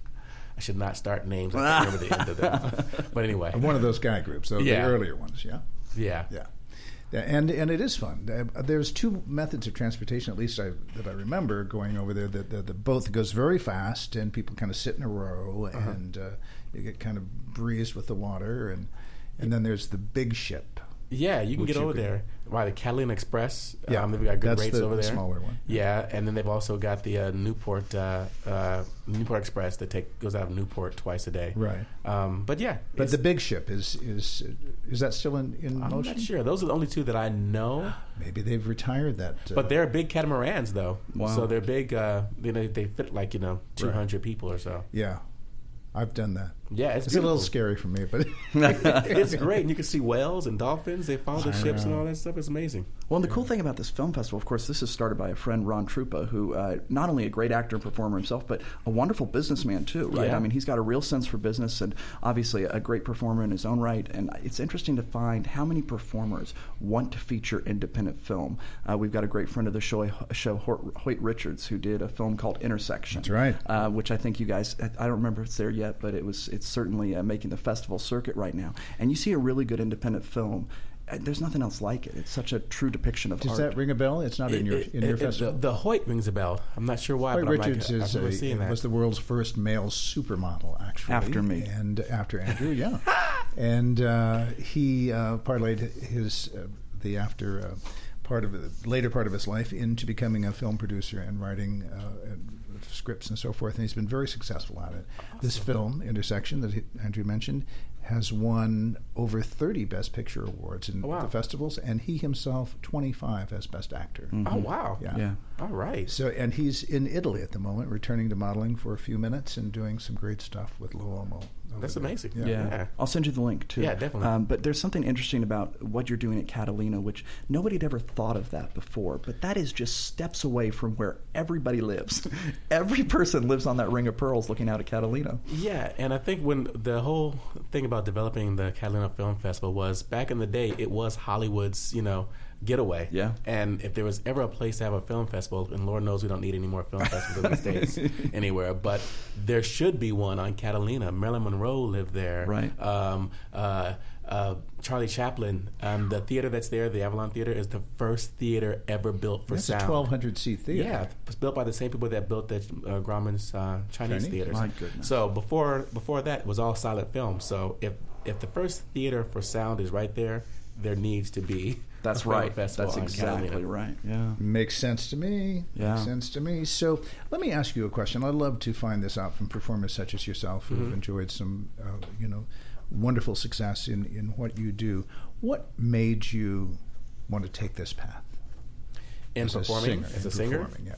I should not start names. I can't remember the end of them. But anyway, One of those guy groups, though, Yeah. the earlier ones, yeah? yeah, Yeah. Yeah, and and it is fun. Uh, There's two methods of transportation, at least I, that I remember going over there. The, the, the boat goes very fast, and people kind of sit in a row, Uh-huh. and uh, you get kind of breezed with the water. And and then there's the big ship. yeah. You can Which get you over could- there by the Catalina Express. Yeah, um, they've got good that's rates the- over the there. smaller one. Yeah, and then they've also got the uh, Newport uh, uh, Newport Express that take goes out of Newport twice a day. Right. Um, but yeah, But it's- the big ship is is is that still in, in I'm motion? not sure. Those are the only two that I know. Maybe they've retired that. Uh, But they're big catamarans, though. Wow. So they're big. Uh, you know, they fit like you know two hundred people or so. yeah, I've done that. Yeah, it's, It's a little beautiful. scary for me, but It's great, and you can see whales and dolphins. They follow the I ships and know. all that stuff. It's amazing. Well, and the cool thing about this film festival, of course, this is started by a friend, Ron Trupa, who uh, not only a great actor and performer himself, but a wonderful businessman too, right? Yeah. I mean, he's got a real sense for business and obviously a great performer in his own right. And it's interesting to find how many performers want to feature independent film. Uh, we've got a great friend of the show, show Hoyt Hoyt Richards, who did a film called Intersection. That's right. Uh, which I think you guys, I don't remember if it's there yet, but it was. It's certainly uh, making the festival circuit right now. And you see a really good independent film. uh, There's nothing else like it. It's such a true depiction of does art. that ring a bell? It's not in your It- in your it- it- festival. The, the Hoyt rings a bell. I'm not sure why, Hoyt but Richards I'm like, is I've never a, seen that. was the world's first male supermodel, actually. After me. And after Andrew, yeah. and uh, he uh, parlayed his uh, the after uh, part of the later part of his life into becoming a film producer and writing uh, and scripts and so forth. And he's been very successful at it. This film, Intersection, that he, Andrew mentioned, has won over thirty Best Picture awards in Oh, wow. the festivals, and he himself twenty-five as Best Actor. Oh wow! Yeah. Yeah. All right. So, and he's in Italy at the moment, returning to modeling for a few minutes and doing some great stuff with L'Uomo. over That's there. amazing. Yeah. Yeah. Yeah. I'll send you the link too. Yeah, definitely. Um, but there's something interesting about what you're doing at Catalina, which nobody had ever thought of that before. But that is just steps away from where everybody lives. Every person lives on that ring of pearls looking out at Catalina. Yeah, and I think when the whole thing about developing the Catalina Film Festival was back in the day, it was Hollywood's, you know, getaway. Yeah. And if there was ever a place to have a film festival, and Lord knows we don't need any more film festivals in the States anywhere, but there should be one on Catalina. Marilyn Monroe lived there. Right. Um, uh, uh, Charlie Chaplin. Um, the theater that's there, the Avalon Theater, is the first theater ever built for That's sound. a twelve hundred seat theater. Yeah, it was built by the same people that built the uh, Grauman's uh, Chinese, Chinese? theaters. My goodness. So before before that it was all silent film. So if if the first theater for sound is right there, there needs to be That's a film right. festival That's on exactly Catalina. right. Yeah. Makes sense to me. Yeah. Makes sense to me. So let me ask you a question. I'd love to find this out from performers such as yourself who Mm-hmm. have enjoyed some, uh, you know, wonderful success in, in what you do. What made you want to take this path? In as performing a singer, as a in singer. performing, yes.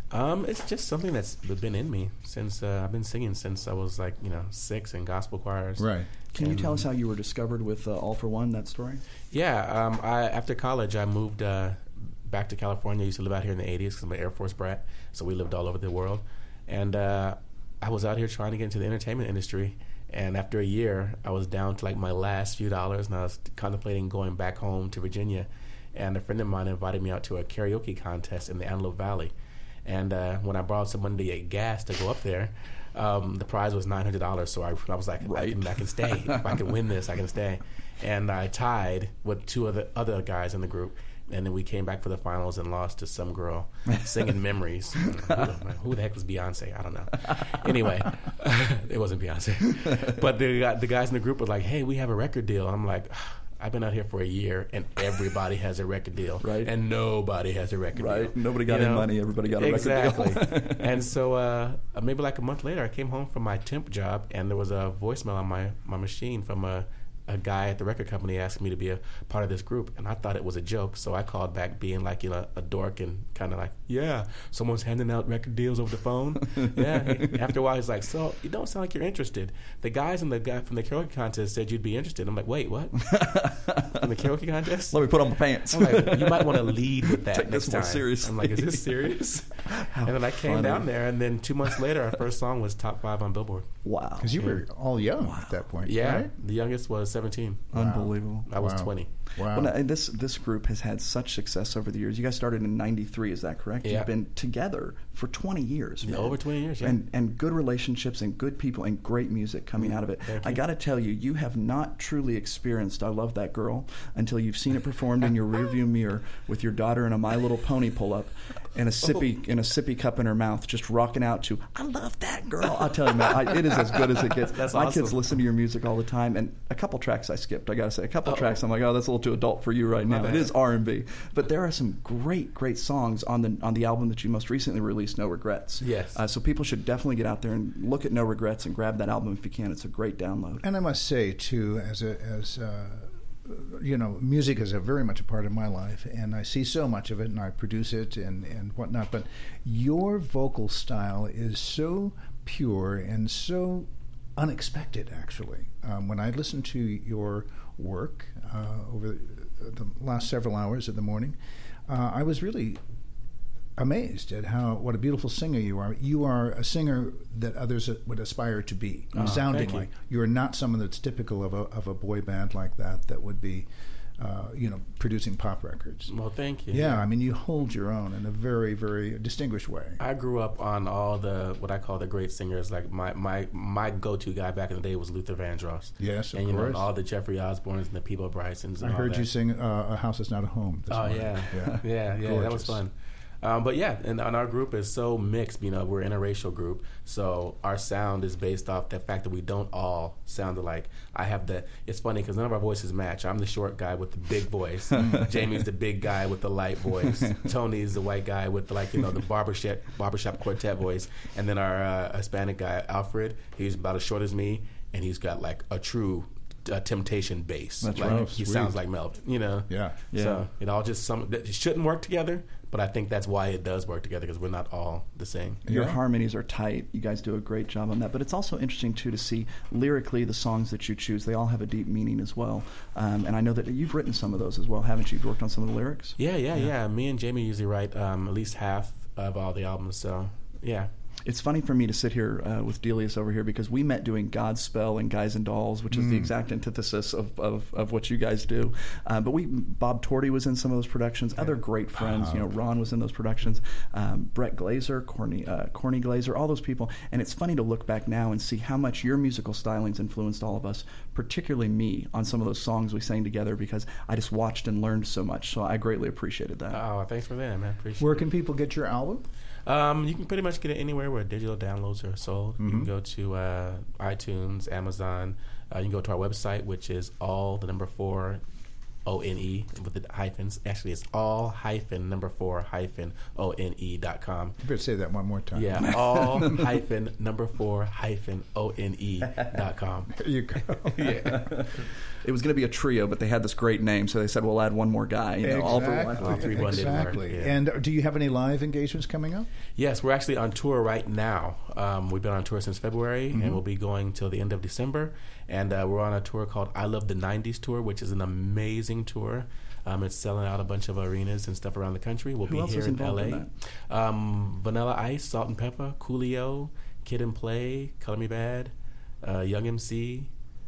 Um, it's just something that's been in me since uh, I've been singing since I was like you know six in gospel choirs. Right. Can and, you tell us how you were discovered with uh, All for One? That story. Yeah. Um, I after college I moved uh, back to California. I used to live out here in the eighties because I'm an Air Force brat, so we lived all over the world. And uh, I was out here trying to get into the entertainment industry. And after a year, I was down to like my last few dollars, and I was contemplating going back home to Virginia. And a friend of mine invited me out to a karaoke contest in the Antelope Valley. And uh, when I borrowed some money to get gas to go up there, um, the prize was nine hundred dollars. So I, I was like, right. I, can, I can stay. If I can win this, I can stay. And I tied with two of the other guys in the group. And then we came back for the finals and lost to some girl singing Memories. who, the, who the heck was Beyonce? I don't know. Anyway, it wasn't Beyonce. But the, the guys in the group were like, hey, we have a record deal. And I'm like, I've been out here for a year, and everybody has a record deal. Right. And nobody has a record right. deal. Right. Nobody got you any know? money. Everybody got a exactly. record deal. And so uh, maybe like a month later, I came home from my temp job, and there was a voicemail on my, my machine from a a guy at the record company asking me to be a part of this group, and I thought it was a joke, so I called back being like, you know, a dork and kind of like, yeah, someone's handing out record deals over the phone. Yeah. After a while, he's like, so you don't sound like you're interested. The guys and the guy from the karaoke contest said you'd be interested. I'm like, wait, what? From the karaoke contest? Let me put on my pants. I'm like, you might want to lead with that Take next this more time. seriously. I'm like, is this serious? How and then I came funny. down there, and then two months later, our first song was top five on Billboard. Wow. Because you were all young wow. at that point, yeah, right? The youngest was seventeen. Wow. Unbelievable. I was wow. twenty. Wow. Well, now, this this group has had such success over the years. You guys started in ninety-three, is that correct? Yeah. You've been together for twenty years. Yeah, man. over twenty years, yeah. And, and good relationships and good people and great music coming out of it. Thank I you. got to tell you, you have not truly experienced I Love That Girl until you've seen it performed in your rearview mirror with your daughter in a My Little Pony pull-up and a sippy in a sippy cup in her mouth, just rocking out to I Love That Girl. I'll tell you, man, I, it is as good as it gets. That's My awesome. kids listen to your music all the time, and a couple tracks I skipped, I got to say. A couple Uh-oh. tracks I'm like, oh, that's a little too adult for you right My now. bad. It is R and B. But there are some great, great songs on the on the album that you most recently released, No Regrets. Yes. Uh, so people should definitely get out there and look at No Regrets and grab that album if you can. It's a great download. And I must say, too, as a, as uh, you know, music is a very much a part of my life, and I see so much of it, and I produce it and, and whatnot. But your vocal style is so pure and so unexpected, actually. Um, when I listen to your work uh, over the last several hours of the morning, uh, I was really amazed at how what a beautiful singer you are. You are a singer that others would aspire to be, Oh, sounding thank you. like. You are not someone that's typical of a of a boy band like that that would be, uh, you know, producing pop records. Well, thank you. Yeah, I mean, you hold your own in a very, very distinguished way. I grew up on all the what I call the great singers. Like my my, my go to guy back in the day was Luther Vandross. Yes, of and you course. know all the Jeffrey Osbornes and the Peebo Brysons. And I all heard that. you sing uh, "A House Is Not a Home." This Oh morning. yeah, yeah, yeah, yeah. That was Gorgeous. fun. Um, but yeah, and, and our group is so mixed. You know, we're an interracial group, so our sound is based off the fact that we don't all sound alike. I have the. It's funny because none of our voices match. I'm the short guy with the big voice. Jamie's the big guy with the light voice. Tony's the white guy with the, like you know the barbershop barbershop quartet voice. And then our uh, Hispanic guy Alfred, he's about as short as me, and he's got like a true. Uh, Temptation bass. That's like, right. Oh, he sweet. sounds like Melvin, you know. Yeah. Yeah. So it all just some that it shouldn't work together, but I think that's why it does work together because we're not all the same. Your Yeah. harmonies are tight. You guys do a great job on that. But it's also interesting, too, to see lyrically the songs that you choose. They all have a deep meaning as well. Um, and I know that you've written some of those as well, haven't you? You've worked on some of the lyrics? Yeah, yeah, yeah. Me and Jamie usually write um, at least half of all the albums. So yeah. It's funny for me to sit here uh, with Delius over here because we met doing Godspell and Guys and Dolls, which is the exact antithesis of, of, of what you guys do. Uh, but we, Bob Torty was in some of those productions. Other great friends, you know, Ron was in those productions. Um, Brett Glazer, Corny, uh, Corny Glazer, all those people. And it's funny to look back now and see how much your musical stylings influenced all of us, particularly me, on some of those songs we sang together because I just watched and learned so much. So I greatly appreciated that. Oh, thanks for that, man. Appreciate Where it. can people get your album? Um, you can pretty much get it anywhere where digital downloads are sold. You Mm-hmm. can go to uh, iTunes, Amazon. Uh, you can go to our website, which is all the number four, O N E with the hyphens. Actually, it's all hyphen number four hyphen O N E dot com. You better say that one more time. Yeah, all hyphen number four hyphen O N E dot com. There you go. Yeah. It was going to be a trio, but they had this great name, so they said, we'll add one more guy. You know, exactly. all for one. All three one didn't work, Exactly. yeah. And do you have any live engagements coming up? Yes, we're actually on tour right now. Um, we've been on tour since February, Mm-hmm. and we'll be going till the end of December. And uh, we're on a tour called I Love the nineties Tour, which is an amazing tour. Um, it's selling out a bunch of arenas and stuff around the country. We'll Who be else here is in involved L A. in Um, Vanilla Ice, Salt and Pepper, Coolio, Kid and Play, Color Me Bad, uh, Young M C.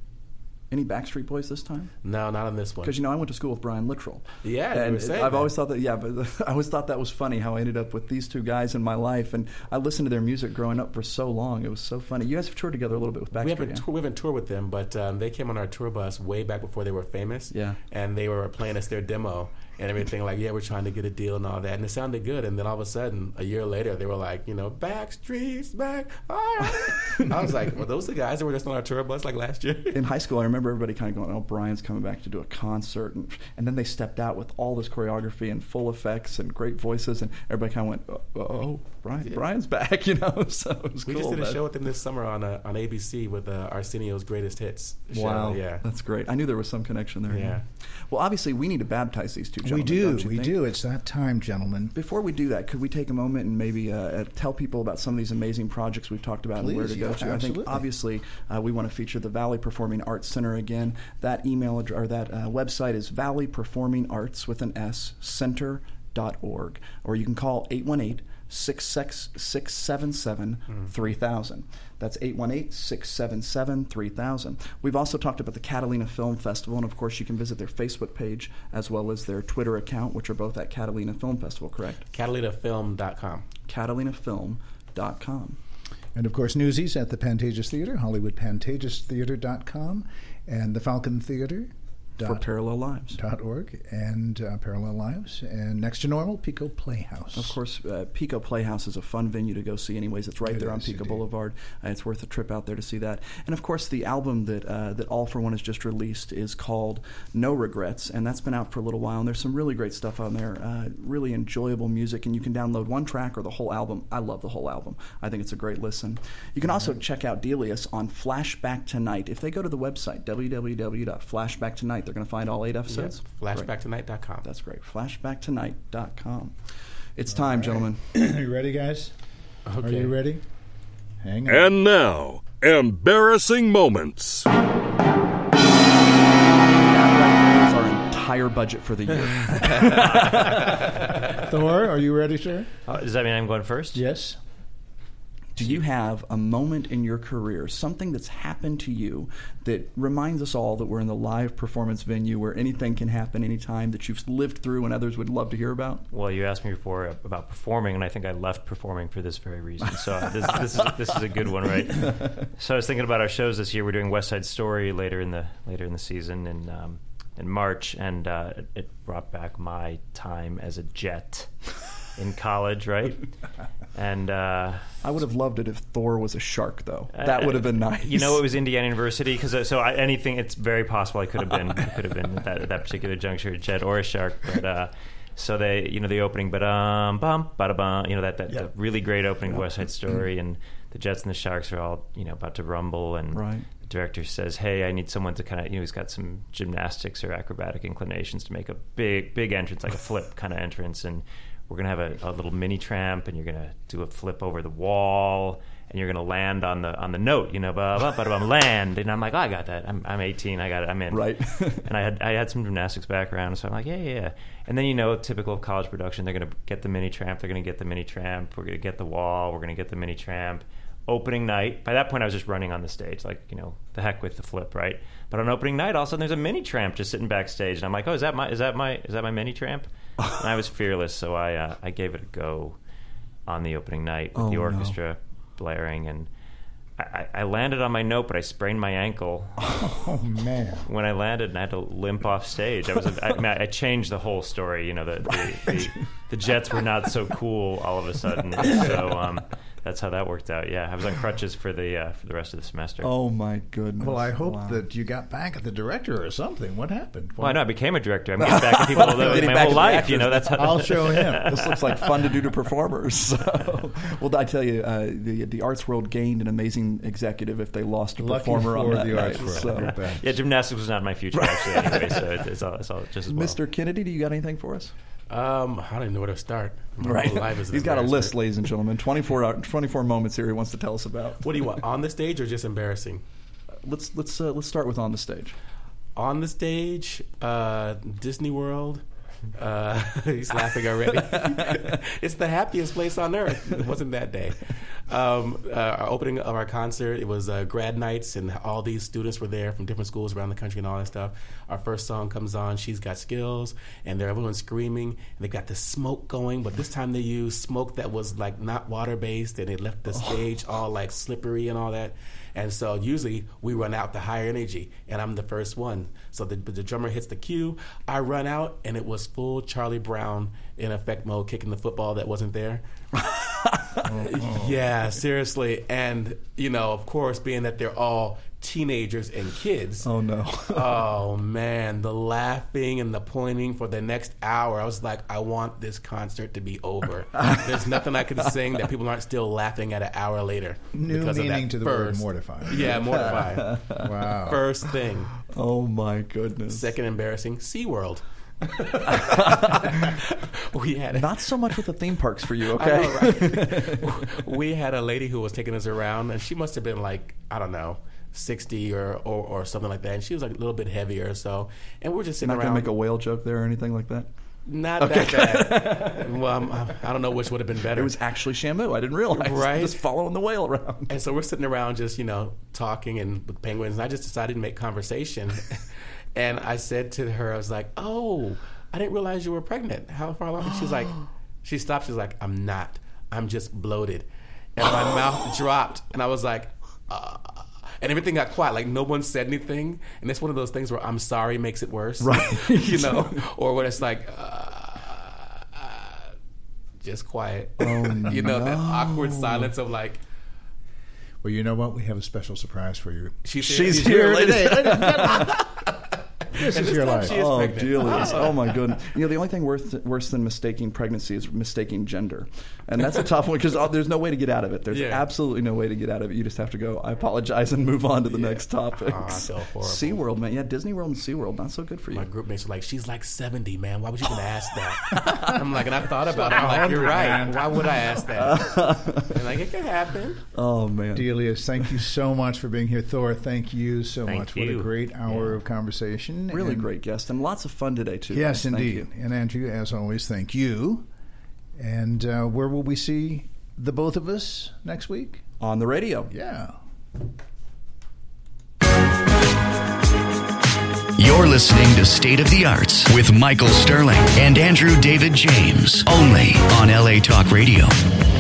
Any Backstreet Boys this time? No, not on this one. Because, you know, I went to school with Brian Littrell. Yeah, you and were saying I've that. always thought that, yeah, but I always thought that was funny how I ended up with these two guys in my life. And I listened to their music growing up for so long. It was so funny. You guys have toured together a little bit with Backstreet, We haven't, yeah? tour, we haven't toured with them, but um, they came on our tour bus way back before they were famous. Yeah. And they were playing us their demo and everything, like, yeah, we're trying to get a deal and all that. And it sounded good. And then all of a sudden, a year later, they were like, you know, Backstreet's back. All right. I was like, well, those the guys that were just on our tour bus like last year? In high school, I remember everybody kind of going, oh, Brian's coming back to do a concert. And, and then they stepped out with all this choreography and full effects and great voices. And everybody kind of went, oh, oh Brian, Yeah. Brian's back, you know? So it was We cool. just did a That- show with them this summer on uh, on A B C with uh, Arsenio's Greatest Hits show. Wow. Yeah. That's great. I knew there was some connection there. Yeah. Well, obviously, we need to baptize these two We gentlemen. do. don't you We think? do. It's that time, gentlemen. Before we do that, could we take a moment and maybe uh, tell people about some of these amazing projects we've talked about and where Please, to go yeah, to? I absolutely. think obviously uh, we want to feature the Valley Performing Arts Center again. That email ad- or that uh, website is Valley Performing Arts with an S Center dot org, or you can call eight one eight, six seven seven, three thousand. That's eight one eight, six seven seven, three thousand. We've also talked about the Catalina Film Festival, and of course you can visit their Facebook page as well as their Twitter account, which are both at Catalina Film Festival, correct? Catalina Film dot com. Catalina Film dot com. And of course, Newsies at the Pantages Theater, Hollywood Pantages Theater dot com, and the Falcon Theater. For Parallel Lives. Dot org and uh, Parallel Lives, and next to normal, Pico Playhouse. Of course, uh, Pico Playhouse is a fun venue to go see anyways. It's right It there on is, Pico indeed. Boulevard. Uh, it's worth a trip out there to see that. And of course, the album that uh, that All for One has just released is called No Regrets, and that's been out for a little while. And there's some really great stuff on there, uh, really enjoyable music, and you can download one track or the whole album. I love the whole album. I think it's a great listen. You can also check out Delius on Flashback Tonight. If they go to the website, w w w dot flashback tonight, they're going to find all eight episodes. Yes, Great. flashback tonight dot com. That's great. flashback tonight dot com. It's time, gentlemen. You ready, guys? Okay. Are you ready? Hang on. And now, embarrassing moments. That right there is our entire budget for the year. Thor, are you ready, sir? Uh, does that mean I'm going first? Yes. Do you have a moment in your career, something that's happened to you that reminds us all that we're in the live performance venue where anything can happen anytime, that you've lived through and others would love to hear about? Well, you asked me before about performing, and I think I left performing for this very reason. So this, this is this is a good one, right? So I was thinking about our shows this year. We're doing West Side Story later in the later in the season in um, in March, and uh, it, it brought back my time as a Jet in college, right? And uh, I would have loved it if Thor was a shark, though. That would have been nice. You know, it was Indiana University, because so I, anything. It's very possible I could have been. I could have been at that, at that particular juncture, a Jet or a shark. But uh, so they, you know, the opening, but um, bum, bada bum, you know, that that Yeah. the really great opening West Side Story, and the Jets and the Sharks are all, you know, about to rumble, and Right. the director says, "Hey, I need someone to kind of, you know, he's got some gymnastics or acrobatic inclinations to make a big, big entrance, like a flip kind of entrance, and we're going to have a, a little mini tramp, and you're going to do a flip over the wall, and you're going to land on the on the note, you know, blah, blah, blah, blah, land." And I'm like, "Oh, I got that. I'm I'm eighteen. I got it. I'm in." Right. And I had I had some gymnastics background, so I'm like, yeah, yeah, yeah. And then, you know, typical of college production, they're going to get the mini tramp. They're going to get the mini tramp. We're going to get the wall. We're going to get the mini tramp. Opening night, by that point I was just running on the stage, like, you know, the heck with the flip, right? But on opening night, all of a sudden there's a mini tramp just sitting backstage, and I'm like, oh, is that my is that my is that my mini tramp? And I was fearless, so I uh, I gave it a go on the opening night with Oh, the no. orchestra blaring, and I, I landed on my note, but I sprained my ankle Oh, man. when I landed, and I had to limp off stage. I was I, mean, I changed the whole story, you know, the the, the, the Jets were not so cool all of a sudden. So um, that's how that worked out. Yeah, I was on crutches for the uh, for the rest of the semester. Oh my goodness! Well, I hope Wow. that you got back at the director or something. What happened? Well, I know I became a director. I'm getting back at people Getting my back whole to the life. actors. You know, that's how. I'll show him. This looks like fun to do to performers. So, well, I tell you, uh, the the arts world gained an amazing executive if they lost a Lucky performer on for that the night. arts world. So. So. Yeah, gymnastics was not my future actually. Anyway, so it's, it's, all, it's all just as well. Mister Kennedy, do you got anything for us? Um, I don't even know where to start. My Right. whole life is an He's got a list, embarrassment. ladies and gentlemen. twenty-four, hour, twenty-four moments here he wants to tell us about. What do you want, on the stage or just embarrassing? Let's let's uh, let's start with on the stage. On the stage, uh, Disney World. Uh, he's laughing already. It's the happiest place on earth. It wasn't that day. Um, uh, our opening of our concert, it was uh, grad nights, and all these students were there from different schools around the country and all that stuff. Our first song comes on, She's Got Skills, and they're everyone's screaming, and they got the smoke going, but this time they used smoke that was like not water-based, and it left the stage all like slippery and all that. And so usually we run out the higher energy, and I'm the first one. So the, the drummer hits the cue, I run out, and it was full Charlie Brown in effect mode, kicking the football that wasn't there. oh. Yeah, seriously. And, you know, of course, being that they're all teenagers and kids. Oh, no. Oh, man, the laughing and the pointing for the next hour. I was like, I want this concert to be over. There's nothing I can sing that people aren't still laughing at an hour later. New because of meaning that to the first, word mortified. Yeah, mortified. Wow. First thing. Oh, my goodness. Second embarrassing, SeaWorld. we had a, Not so much with the theme parks for you, I okay? know, right? We had a lady who was taking us around, and she must have been like, I don't know, sixty or, or, or something like that. And she was like a little bit heavier or so. And we we're just sitting Not around. going to make a whale joke there or anything like that? Not that bad. Well, I'm, I don't know which would have been better. It was actually Shamu. I didn't realize. Right. Just following the whale around. And so we're sitting around just, you know, talking and with penguins. And I just decided to make conversation. And I said to her, I was like, oh, I didn't realize you were pregnant. How far along? And she's like, she stopped. She's like, I'm not. I'm just bloated. And my mouth dropped. And I was like, uh, and everything got quiet. Like no one said anything. And it's one of those things where I'm sorry makes it worse. Right. You know, or when it's like, uh, uh, just quiet. Oh, you know, no. that awkward silence of like, Well, you know what? We have a special surprise for you. she's here. She's here, ladies. This And is this your time life. she is Oh, pregnant. dearlies. Oh, my goodness. You know, the only thing worse, worse than mistaking pregnancy is mistaking gender. And that's a tough one because there's no way to get out of it. There's Yeah. absolutely no way to get out of it. You just have to go, I apologize, and move on to the next topic. Oh, I feel horrible. SeaWorld, man. Yeah, Disney World and SeaWorld, not so good for you. My group mates were like, she's like seventy, man. Why would you even ask that? I'm like, and I thought about it. I'm like, you're right. Why would I ask that? And like, it could happen. Oh, man. Delius, thank you so much for being here. Thor, thank you so Thank much. What you. a great hour Yeah. of conversation. Really And- great guest and lots of fun today, too. Yes, guys. Thank indeed. you. And Andrew, as always, thank you. And uh, where will we see the both of us next week? On the radio. Yeah. You're listening to State of the Arts with Michael Sterling and Andrew David James, only on L A Talk Radio.